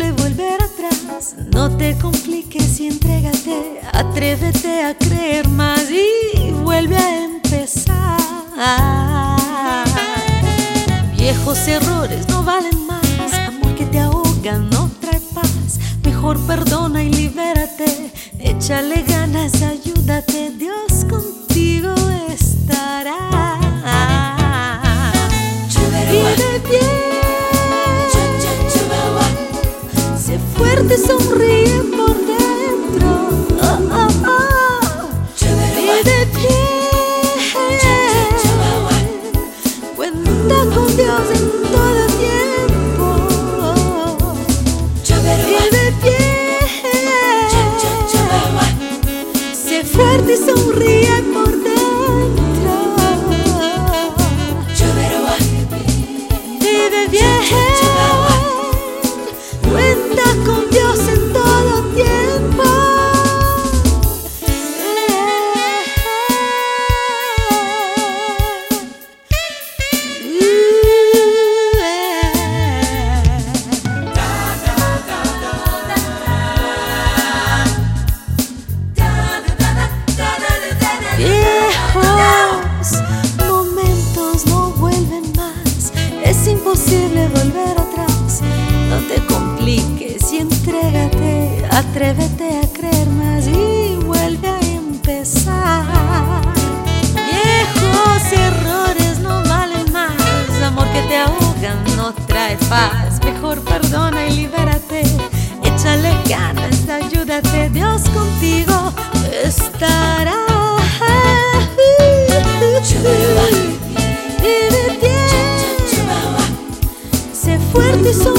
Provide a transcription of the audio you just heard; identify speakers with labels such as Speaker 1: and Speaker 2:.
Speaker 1: imposible volver atrás. No te compliques y entrégate. Atrévete a creer más y vuelve a empezar. Viejos errores no valen más. Amor que te ahoga no trae paz. Mejor perdona y libérate. Échale ganas, ayúdate. Dios contigo estará. Vive bien, sé fuerte, sonríe por dentro. Oh, oh, oh. Vive bien, cuenta con Dios en todo tiempo. Vive bien, sé fuerte y sonríe por dentro. Vive bien, cuenta con Dios en todo tiempo. Viejos momentos no vuelven más. Es imposible volver atrás. No te compliques y entrégate. Atrévete a creer más y vuelve a empezar. Viejos errores no valen más. Amor que te ahoga no trae paz. Mejor perdona y libérate. Échale ganas, ayúdate. Dios contigo estará. Vive bien, sé fuerte y